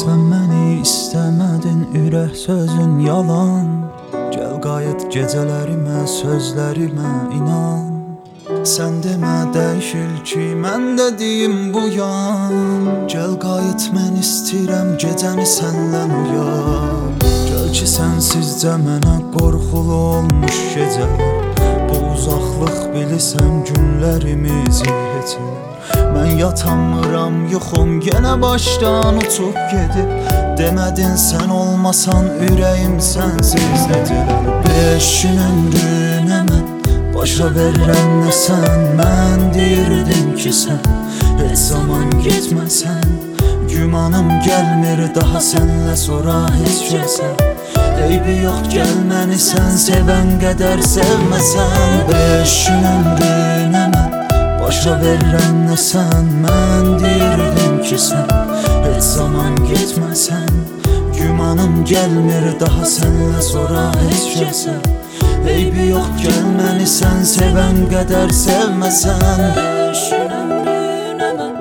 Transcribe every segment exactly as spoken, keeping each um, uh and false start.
Sən məni istəmədin, ürək sözün yalan. Gəl qayıt gecələrimə, sözlərimə inan. Sən demə dəyişil ki, mən dediyim bu yan. Gəl qayıt, mən istəyirəm gecəni sənlən uyan. Gəl ki, sənsizcə mənə qorxulu olmuş gecələr. Bu uzaqlıq bilirsən günlərimizi heçər. Mən yatamıram, yuxum yenə başdan uçub gedib. Demədin sən olmasan ürəyim sənsiz necələr. Beş gün ömrünə mən başa verirəm nə sən. Mən deyirdim ki sən heç zaman getməsən. Gümanım gəlmir daha sənlə sonra heç kəsə. Eybi yox gəl məni sən sevən qədər sevməsən. Beş gün ömrünə mən başa verirəm nə sən. Mən deyirdim ki sən heç zaman getməsən. Gümanım gəlmir daha sənlə sonra heç kəsə. Eybi yox gəl məni sən sevən qədər sevməsən. Beş gün ömrünə mən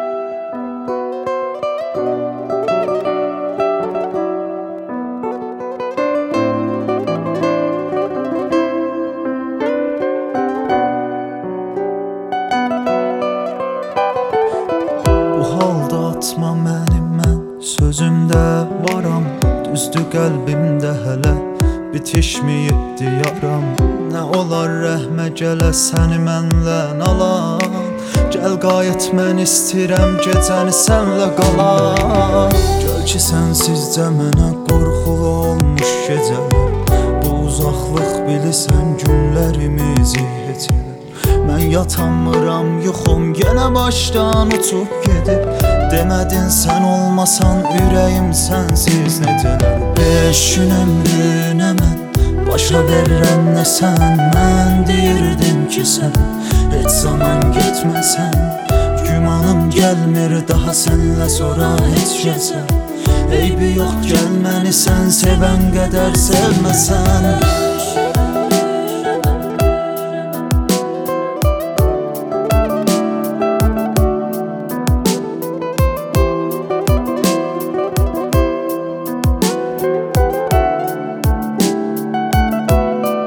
atma məni, mən sözümdə varam. Düzdür qəlbimdə hələ bitişməyibdi yaram. Nə olar rəhmə gələ səni mənlən alan. Gəl qayıt, mən istəyirəm gecəni sənlə qalan. Gəl ki, sənsizcə mənə qorxulu olmuş gecələr. Bu uzaqlıq bilirsən günlərimizi heç elə. Mən yatamıram, yuxum yenə başdan uçub gedib. Demədin sən olmasan ürəyim sənsiz necələr. Beş gün ömrünə mən başa verirəm nə sən. Mən deyirdim ki sən heç zaman getməsən. Gümanım gəlmir daha sənlə sonra heç kəsə. Eybi yox gəl məni sən sevən qədər sevməsən.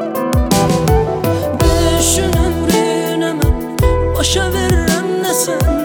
Başa verirəm nə sən.